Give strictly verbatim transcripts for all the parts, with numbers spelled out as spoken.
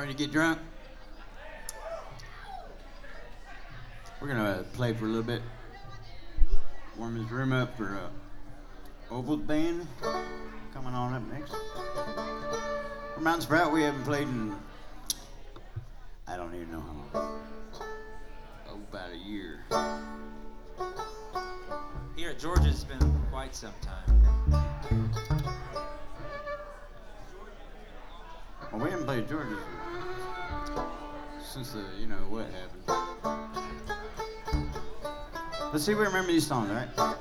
Ready to get drunk? We're gonna play for a little bit. Warm his room up for uh, Opal's band coming on up next. For Mountain Sprout, we haven't played in I don't even know how long. Oh, about a year. Here at Georgia, it's been quite some time. Well, we haven't played Georgia since the, you know, what happened. Let's see if we remember these songs, all right?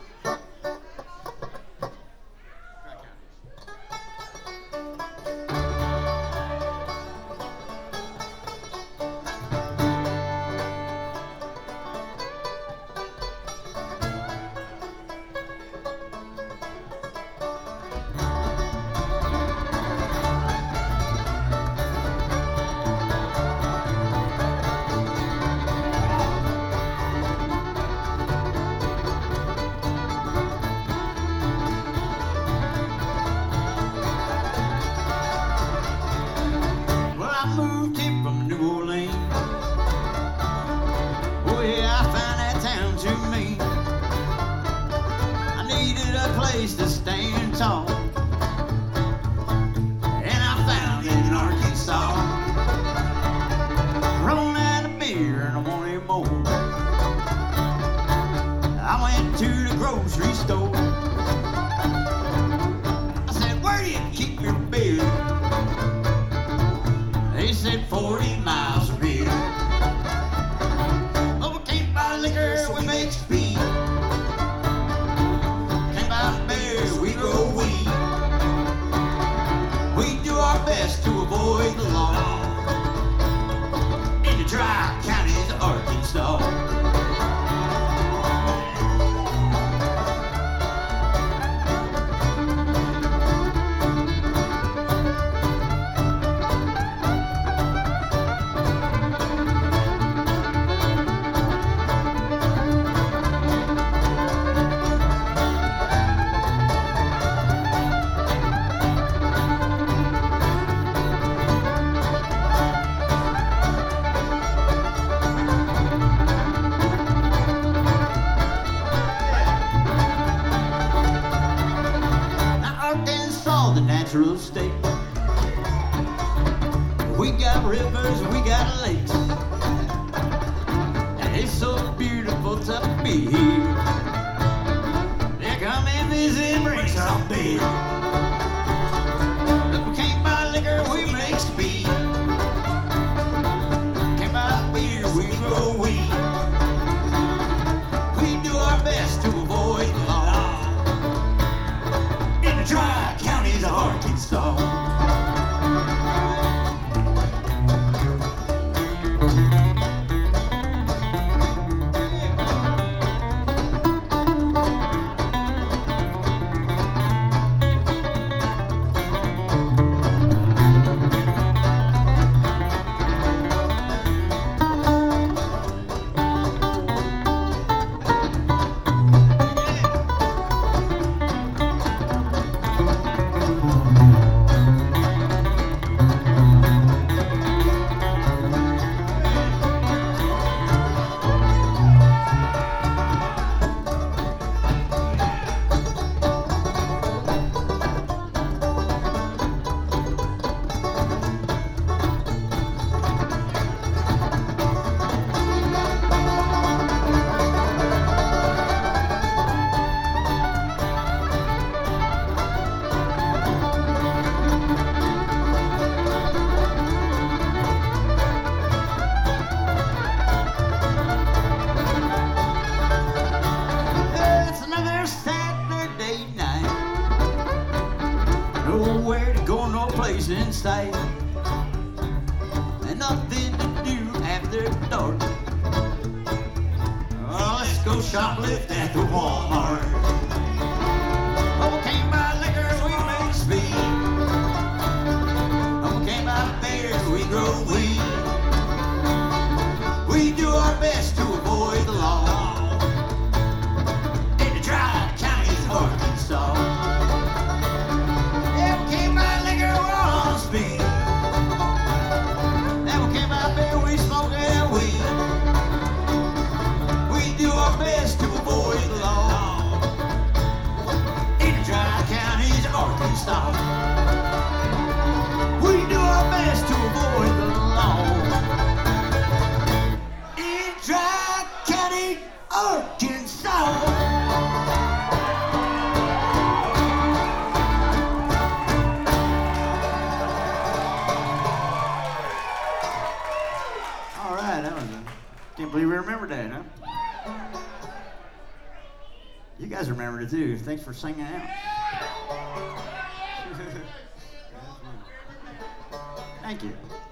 You guys remembered it too. Thanks for singing out. Thank you.